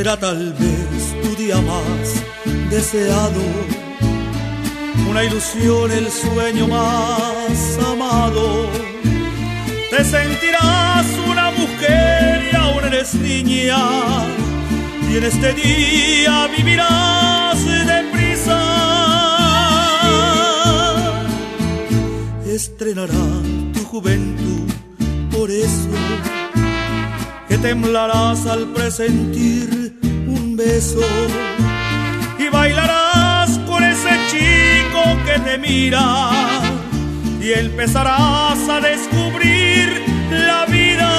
será tal vez tu día más deseado, una ilusión, el sueño más amado. Te sentirás una mujer y aún eres niña, y en este día vivirás deprisa. Estrenará tu juventud, por eso que temblarás al presentir un beso, y bailarás con ese chico que te mira, y empezarás a descubrir la vida.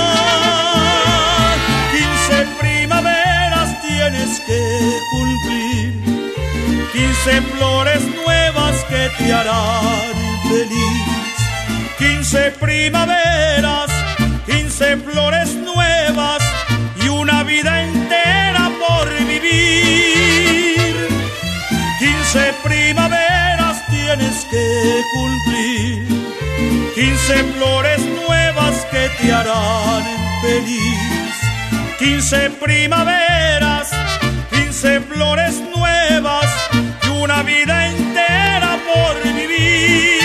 15 primaveras tienes que cumplir, 15 flores nuevas que te harán feliz. 15 primaveras, 15 flores nuevas y una vida entera por vivir. 15 primaveras tienes que cumplir, 15 flores nuevas que te harán feliz. 15 primaveras, 15 flores nuevas y una vida entera por vivir.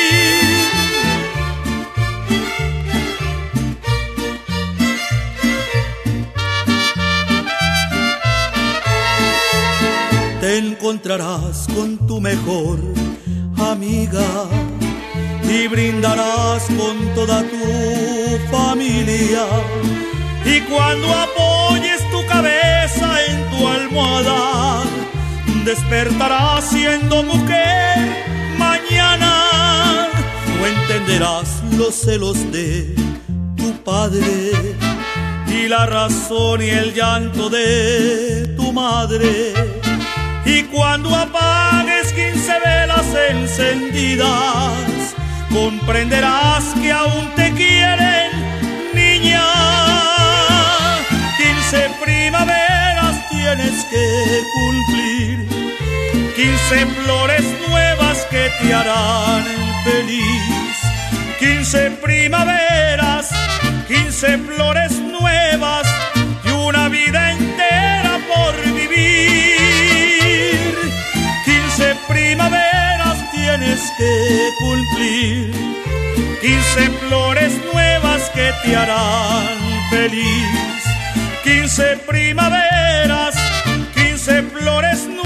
Te encontrarás con tu mejor amiga y brindarás con toda tu familia. Y cuando apoyes tu cabeza en tu almohada, despertarás siendo mujer mañana. No entenderás los celos de tu padre y la razón y el llanto de tu madre. Y cuando apagues 15 velas encendidas, comprenderás que aún te quieren, niña. 15 primaveras tienes que cumplir, 15 flores nuevas que te harán feliz. 15 primaveras, 15 flores nuevas y una vida entera por vivir. 15 primaveras tienes que cumplir, 15 flores nuevas que te harán feliz. 15 primaveras, 15 flores nuevas